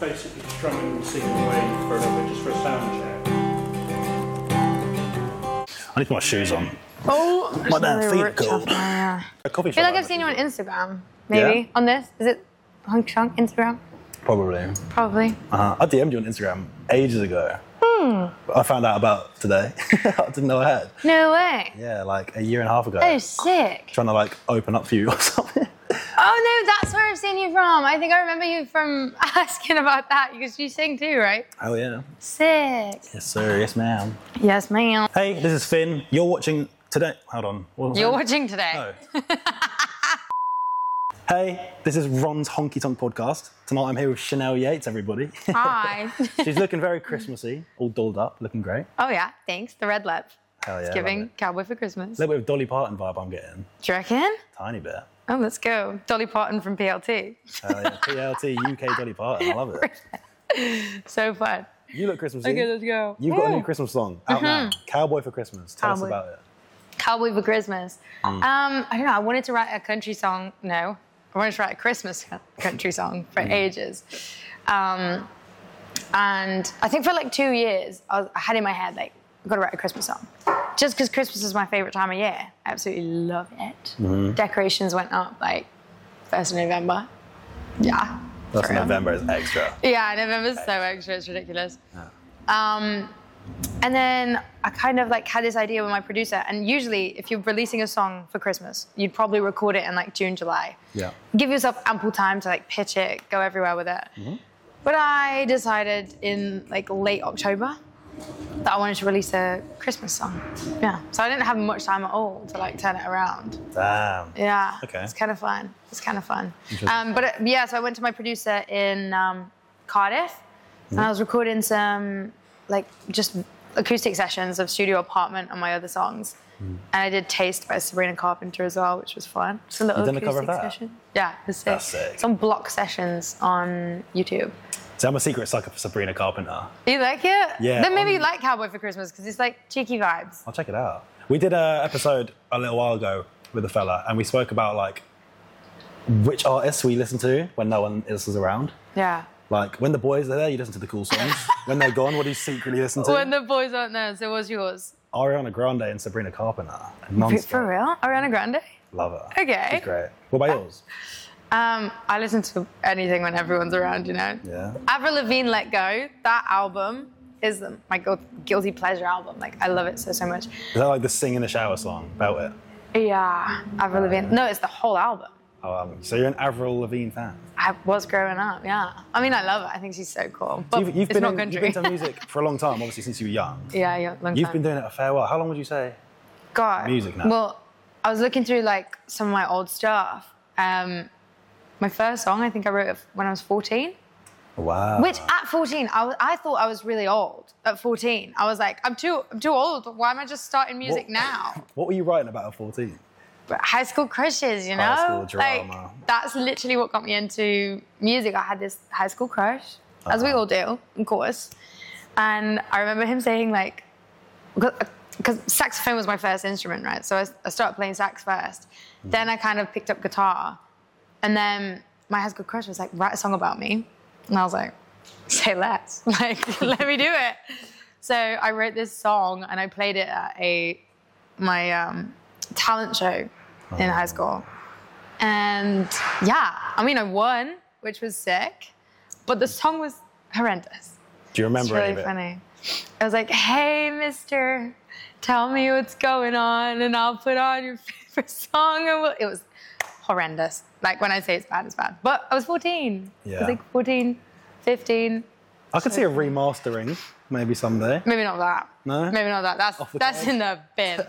basically strumming the single wave for a little bit, just for a sound check. I need to put my shoes on. Oh, My damn feet are cold. I A coffee feel like shop I've seen you on Instagram, maybe, Yeah? on this. Is it Hunk Shunk Instagram? Probably. Probably. I DM'd you on Instagram ages ago. I found out about today. I didn't know I had. No way. Yeah, like a year and a half ago. Oh, sick. Trying to like open up for you or something. Oh, no, that's where I've seen you from. I think I remember you from asking about that because you sing too, right? Oh yeah. Sick. Yes sir, yes ma'am. Yes, ma'am. Hey, this is Finn. You're watching today. Hold on. What was I You're saying? watching today. Oh. Hey, this is Ron's Honky Tonk podcast. Tonight I'm here with Chanel Yates, everybody. Hi. She's looking very Christmassy, all dolled up, looking great. Oh, yeah, thanks. The red lip. Hell yeah. It's love giving it. Cowboy for Christmas. A little bit of Dolly Parton vibe I'm getting. Do you reckon? Tiny bit. Oh, let's go. Dolly Parton from PLT. Hell yeah. PLT, UK Dolly Parton. I love it. So fun. You look Christmassy. Okay, let's go. You've got a new Christmas song out now. Cowboy for Christmas. Tell us Cowboy. about it. Cowboy for Christmas. I don't know. I wanted to write a country song. No, I wanted to write a Christmas country song for ages. And I think for like 2 years, I had in my head, like, I've got to write a Christmas song. Just because Christmas is my favorite time of year. I absolutely love it. Decorations went up like 1st of November. Yeah. That's forever. November is extra. Yeah, November's so extra, it's ridiculous. And then I kind of like had this idea with my producer, and usually if you're releasing a song for Christmas, you'd probably record it in like June, July. Yeah. Give yourself ample time to like pitch it, go everywhere with it. But I decided in like late October that I wanted to release a Christmas song. Yeah, so I didn't have much time at all to like turn it around. Damn. Yeah, Okay. it's kind of fun. It's kind of fun. Interesting. Yeah, so I went to my producer in Cardiff, and I was recording some like just acoustic sessions of Studio Apartment on my other songs. And I did Taste by Sabrina Carpenter as well, which was fun. Just a little You done a cover acoustic of that? session. Yeah, it was sick. That's sick. Some block sessions on YouTube. So I'm a secret sucker for Sabrina Carpenter. You like it? Yeah, Then maybe you like Cowboy for Christmas because it's like cheeky vibes. I'll check it out. We did an episode a little while ago with a fella, and we spoke about like which artists we listen to when no one else is around. Yeah. Like when the boys are there, you listen to the cool songs. When they're gone, what do you secretly listen to? When the boys aren't there, so what's yours? Ariana Grande and Sabrina Carpenter. Non-stop. For real? Ariana Grande? Love her. Okay. She's great. What about yours? I listen to anything when everyone's around, you know? Yeah. Avril Lavigne, Let Go, that album is my guilty pleasure album. Like, I love it so much. Is that like the sing in the shower song? Belt it. Yeah, Avril Lavigne. No, it's the whole album. Oh, so you're an Avril Lavigne fan? I was growing up, yeah. I mean, I love it. I think she's so cool. But You've it's been not in, country. you've been to music for a long time, obviously since you were young. yeah, long You've time. been doing it a fair while. How long would you say? God. music now? Well, I was looking through like some of my old stuff. My first song, I think I wrote it when I was 14. Wow. Which at 14, I thought I was really old. At 14, I was like, I'm too old. Why am I just starting music now? What were you writing about at 14? But high school crushes, you know? High school drama. Like, that's literally what got me into music. I had this high school crush, as we all do, of course. And I remember him saying like, because saxophone was my first instrument, right? So I started playing sax first. Then I kind of picked up guitar. And then my high school crush was like, write a song about me. And I was like, say less. Like, let me do it. So I wrote this song and I played it at my talent show in high school. And yeah, I mean, I won, which was sick. But the song was horrendous. Do you remember It's any really of it? funny. I was like, hey, mister, tell me what's going on and I'll put on your favorite song. It was horrendous. Like, when I say it's bad, it's bad. But I was 14. I Yeah. was like 14, 15. I could see a remastering maybe someday. Maybe not that. No? Maybe not that. Off the That's cards? in the bin.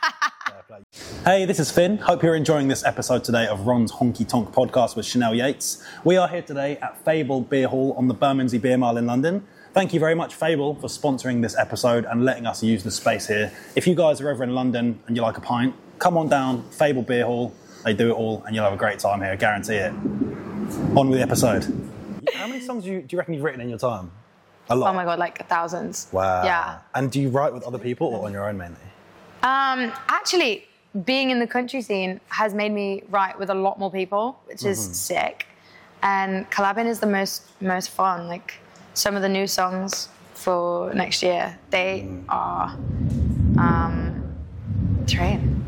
Hey, this is Finn. Hope you're enjoying this episode today of Ron's Honky Tonk podcast with Chanel Yates. We are here today at Fable Beer Hall on the Bermondsey Beer Mile in London. Thank you very much, Fable, for sponsoring this episode and letting us use the space here. If you guys are ever in London and you like a pint, come on down, Fable Beer Hall. They do it all and you'll have a great time here, I guarantee it. On with the episode. How many songs do you reckon you've written in your time? A lot. Oh my God, like thousands. Wow. Yeah. And do you write with other people or on your own mainly? Actually, being in the country scene has made me write with a lot more people, which is sick. And collabing is the most fun. Like some of the new songs for next year, they are train.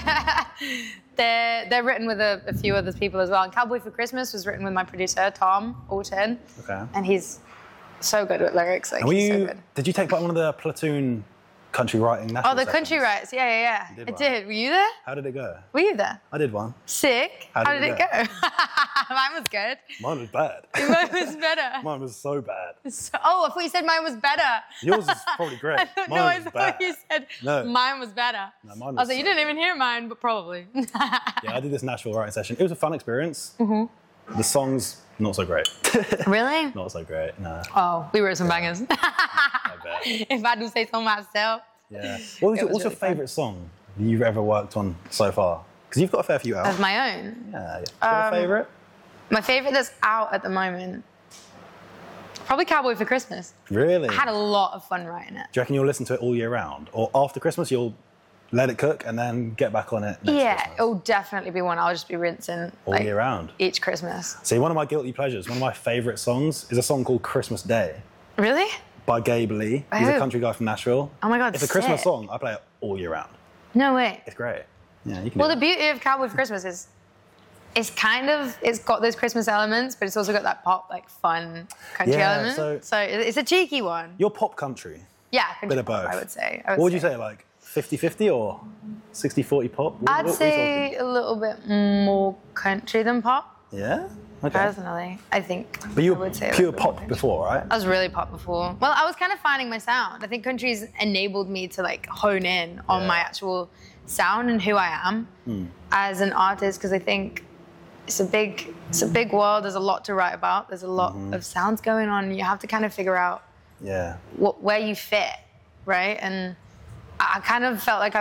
They're written with a few other people as well. And Cowboy for Christmas was written with my producer Tom Alton. Okay. And he's so good with lyrics. Like, And he's so good. did you take part in one of the Platoon country writing national Oh, the country sessions? rights. Yeah. You did I one. did. Were you there? How did it go? Were you there? I did one. Sick. How did it it go? Mine was good. Mine was bad. Mine was better. Mine was so bad. Oh, I thought you said mine was better. Yours is probably great. I Mine was thought bad. you said No. mine was better. No, mine I was was like, you so didn't even hear mine, but probably. Yeah, I did this Nashville writing session. It was a fun experience. The songs, not so great. Really? Not so great, no. Oh, we wrote some bangers. I bet. If I do say so myself. Yeah. It was What's your really fun. favourite song that you've ever worked on so far? Because you've got a fair few out. Of my own. Yeah. Do you have a favourite? My favourite that's out at the moment, probably Cowboy for Christmas. Really? I had a lot of fun writing it. Do you reckon you'll listen to it all year round? Or after Christmas you'll let it cook and then get back on it next Yeah, Christmas? it'll definitely be one I'll just be rinsing All year round? each Christmas. See, one of my guilty pleasures, one of my favourite songs is a song called Christmas Day Really? by Gabe Lee. He's a Oh. country guy from Nashville. Oh my God, It's a Christmas sick. song. I play it all year round. No way. It's great. Yeah, you can Well, do the it. beauty of Cowboy for Christmas is it's got those Christmas elements, but it's also got that pop, like fun country Yeah, element. so- It's a cheeky one. You're pop country. Yeah, country Bit of pop, both. I would say. What would you say, like 50-50 or 60-40 pop? I'd What are we say a little bit more country than pop, talking? Yeah? Okay. personally. I think. But you I were would say a pure little bit more pop country. before, right? I was really pop before. Well, I was kind of finding my sound. I think country's enabled me to like hone in on Yeah. my actual sound and who I am as an artist, because I think it's a big world. There's a lot to write about. There's a lot of sounds going on. You have to kind of figure out Yeah. where you fit, right? And I kind of felt like I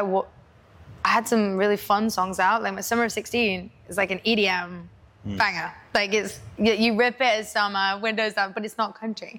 had some really fun songs out. Like my Summer of 16 is like an EDM banger. Like it's you rip it as summer, windows down, but it's not country.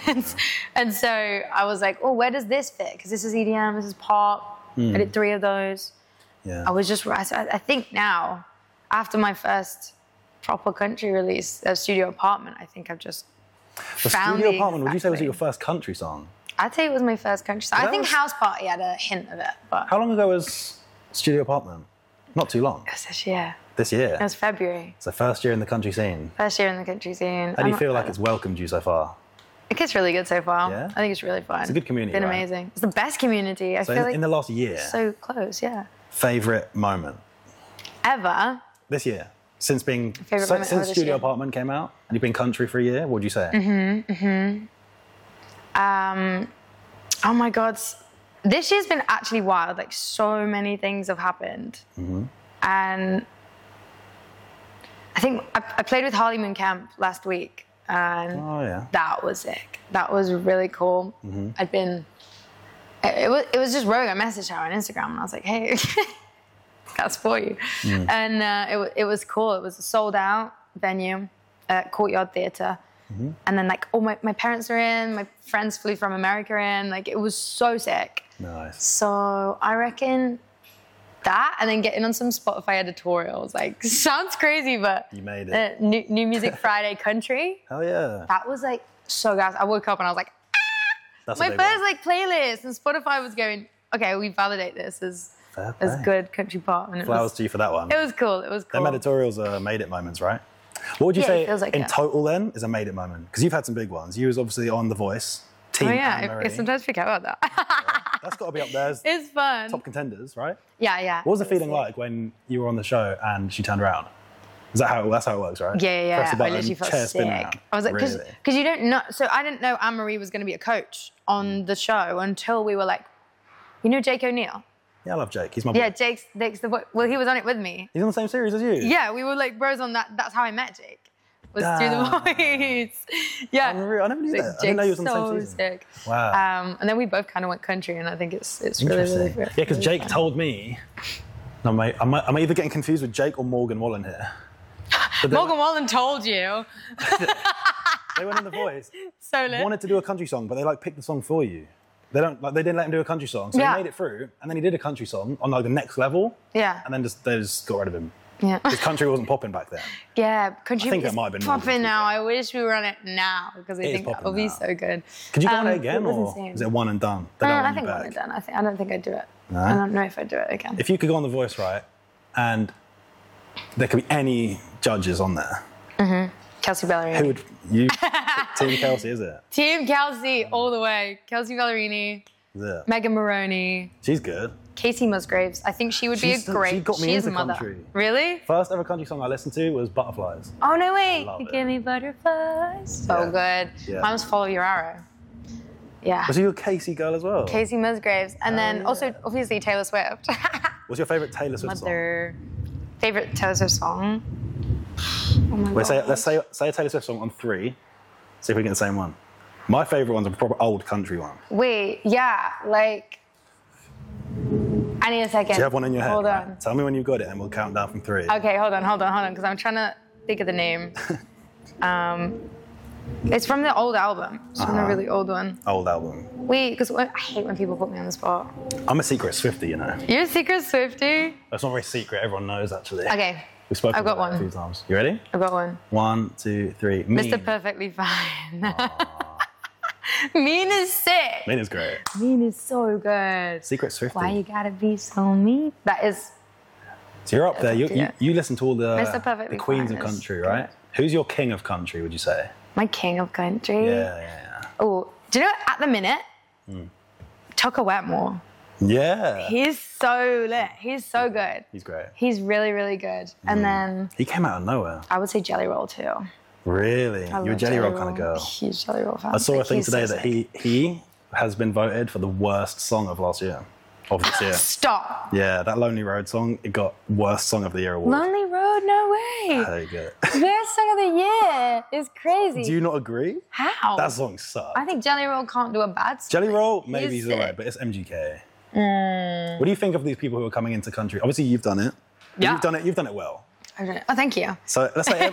and so I was like, oh, where does this fit? Because this is EDM, this is pop. I did 3 of those. Yeah. I was just, I think now, after my first proper country release, Studio Apartment, I think I've just The found Studio the Apartment, would you say was exact your way. first country song? I'd say it was my first country song. I That think was- House Party had a hint of it, but How long ago was Studio Apartment? Not too long. it was this year. This year. It was February. It's the first year in the country scene. First year in the country scene. How do you feel like it's welcomed you so far? It gets really good so far. Yeah? I think it's really fun. It's a good community, Been right? amazing. It's the best community. I So feel like in the last year, so close, yeah. favourite moment Ever. this year? Since Favourite moment ever since this Studio year? Apartment came out and you've been country for a year, what would you say? Oh my God. This year's been actually wild. Like so many things have happened. And I think I played with Harley Moon Camp last week and Oh yeah. that was sick. That was really cool. I'd been, it was just rogue. I messaged her on Instagram and I was like, hey, that's for you. And it was cool. It was a sold out venue at Courtyard Theatre. And then like all my parents are in, my friends flew from America in, like it was so sick. Nice. So I reckon that, and then getting on some Spotify editorials, like sounds crazy, but You made it. New Music Friday Country, Hell yeah. that was like so gas. I woke up and I was like, That's my a big first one. like playlist, and Spotify was going, okay, we validate this as Fair play. good country pop, and Flowers to you for that one. it was cool. It was cool. Them editorials are made it moments, right? What would you Yeah, say it feels like in it. total then is a made it moment? Because you've had some big ones. You was obviously on The Voice, Team Oh Anne yeah, Marie. I sometimes forget about that. That's got to be up there as It's fun. top contenders, right? Yeah. What was the It feeling sick. like when you were on the show and she turned around? That's how it works, right? Yeah. Press the I button, literally felt chair spin sick. around. I was like, because Really? you don't know. So I didn't know Anne Marie was going to be a coach on the show until we were like, you know, Jake O'Neill. Yeah, I love Jake. He's my boy. Yeah, Jake's the boy. Well, he was on it with me. He's on the same series as you. Yeah, we were like bros on that. That's how I met Jake. Was through Damn. the voice. Yeah. Unreal. I never knew Like, that. I didn't know he was on the Jake's same so season. sick. Wow. And then we both kind of went country, and I think it's really, Interesting. really, Yeah, because really Jake fun. told me. No, mate, I'm either getting confused with Jake or Morgan Wallen here. But they, Morgan Wallen told you. they went on The Voice, So lit. wanted to do a country song, but they like picked the song for you. They didn't let him do a country song, so Yeah. he made it through, and then he did a country song on like the next level, Yeah. and then they just got rid of him. Yeah. Because country wasn't popping back then. Yeah, country I think that is might have been popping more now. I wish we were on it now because I It is think that popping would be now. so good. Could you go on it again, what was or his name? is it one and done? They don't I want think you one back. and done. I don't think I'd do it. No? I don't know if I'd do it again. If you could go on The Voice, right, and there could be any judges on there, Kelsey Ballerini. who would you? Team Kelsey, is it? Team Kelsey all the way. Kelsey Ballerini, Is it? Megan Maroney, She's good. Casey Musgraves. I think she would be a She's- great. she got me is into a mother. country. Really? First ever country song I listened to was Butterflies. Oh no way! love You it. give me butterflies. So Yeah. good. Yeah. Mine was Follow Your Arrow. Yeah. Was you a Casey girl as well? Casey Musgraves, and then yeah. also obviously Taylor Swift. What's your favourite Taylor Swift Mother. Favorite Taylor Swift song? Oh my song? god. Let's say a Taylor Swift song on 3. See if we get the same one. My favourite one's a proper old country one. Wait, yeah, like. I need a second. Do you have one in your head? Hold right? on. Tell me when you've got it and we'll count down from 3. Okay, hold on, because I'm trying to think of the name. It's from the old album. It's from the really old one. Old album. Wait, because I hate when people put me on the spot. I'm a secret Swiftie, you know. You're a secret Swiftie? That's not very secret. Everyone knows, actually. Okay, We've spoken I've got about it a one. few times. You ready? I've got one. 1, 2, 3. Mean. Mr. Perfectly Fine. Mean is sick. Mean is great. Mean is so good. Secret Swiftie. Why you gotta be so mean? That is. So you're up there. You, Yeah. you listen to all Mr. Perfectly the queens Fine of is country, good. right? Who's your king of country, would you say? My king of country. Yeah. Oh, do you know at the minute, Tucker Wetmore. Yeah. He's so lit. He's so good. He's great. He's really, really good. And then He came out of nowhere. I would say Jelly Roll too. Really? I You're a love Jelly Roll kind of girl. Huge Jelly Roll fan. I saw a Like, thing he's today so that sick. he has been voted for the worst song of last year. Of this year. Stop. Yeah, that Lonely Road song, it got Worst Song of the Year award. Lonely Road, no way. There you go. Best song of the year is crazy. Do you not agree? How? That song sucks. I think Jelly Roll can't do a bad song. Jelly Roll, maybe He's he's alright, sick. but it's MGK. What do you think of these people who are coming into country? Obviously, you've done it. Yeah. You've done it well. I don't know. Oh, thank you. So let's say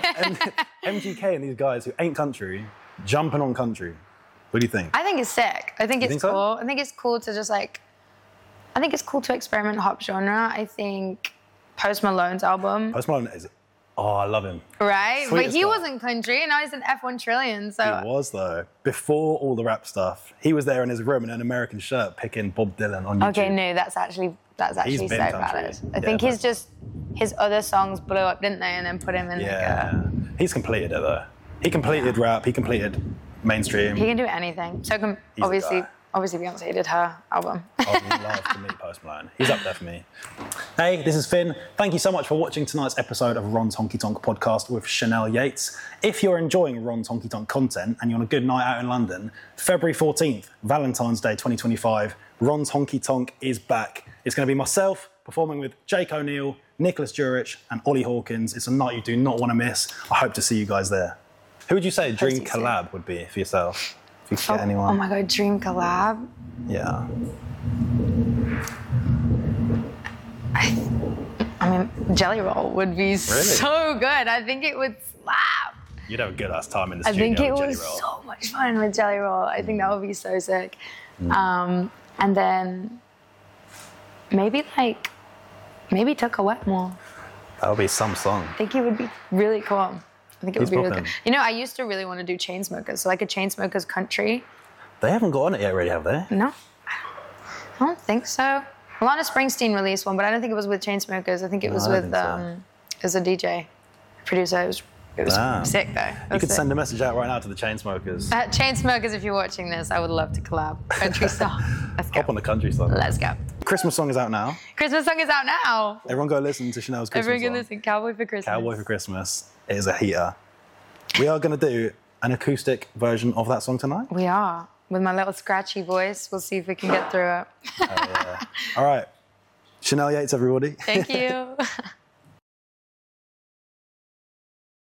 MGK and these guys who ain't country, jumping on country. What do you think? I think it's sick. I think it's think so? cool. I think it's cool to just like. I think it's cool to experiment hop genre. I think Post Malone's album, Post Malone is, I love him. right? Sweet But as he fuck. wasn't country, and now he's an F1 Trillion. So He was though. Before all the rap stuff, he was there in his room in an American shirt picking Bob Dylan on YouTube. okay, no, that's actually He's so been country. valid. I Yeah, think but- he's just his other songs blew up, didn't they? And then put him in Yeah, he's completed it though. He completed rap. He completed mainstream. he can do anything. So can He's a obviously guy. Beyonce did her album. I'd love to meet Post Malone. He's up there for me. Hey, this is Finn. Thank you so much for watching tonight's episode of Ron's Honky Tonk podcast with Chanel Yates. If you're enjoying Ron's Honky Tonk content and you're on a good night out in London, February 14th, Valentine's Day 2025, Ron's Honky Tonk is back. It's going to be myself performing with Jake O'Neill, Nicholas Jurich and Ollie Hawkins. It's a night you do not want to miss. I hope to see you guys there. Who would you say dream see you soon. collab would be for yourself? If you could get anyone. Oh my god, dream collab. Yeah. I mean, Jelly Roll would be so good. I think it would slap. You'd have a good ass time in the I studio think it with Jelly was Roll. so much fun with Jelly Roll. I think that would be so sick. And then maybe Tucker Wetmore. That would be some song. I think it would be really cool. I think it would He's be really poppin'. good. You know, I used to really want to do Chainsmokers, so like a Chainsmokers country. They haven't got on it yet, really, have they? No, I don't think so. Alana Springsteen released one, but I don't think it was with Chainsmokers. I think it was I don't with think so. as a DJ, producer. It was Damn. sick though. You could send a message out right now to the Chainsmokers. Chainsmokers, if you're watching this, I would love to collab. Country song. Let's go. Hop on the country song. Let's go. Christmas song is out now. Christmas song is out now. Everyone go listen to Chanel's Christmas Everyone can song. listen. Cowboy for Christmas. Cowboy for Christmas. It is a heater. We are going to do an acoustic version of that song tonight. We are. With my little scratchy voice. We'll see if we can get through it. All right. Chanel Yates, everybody. Thank you.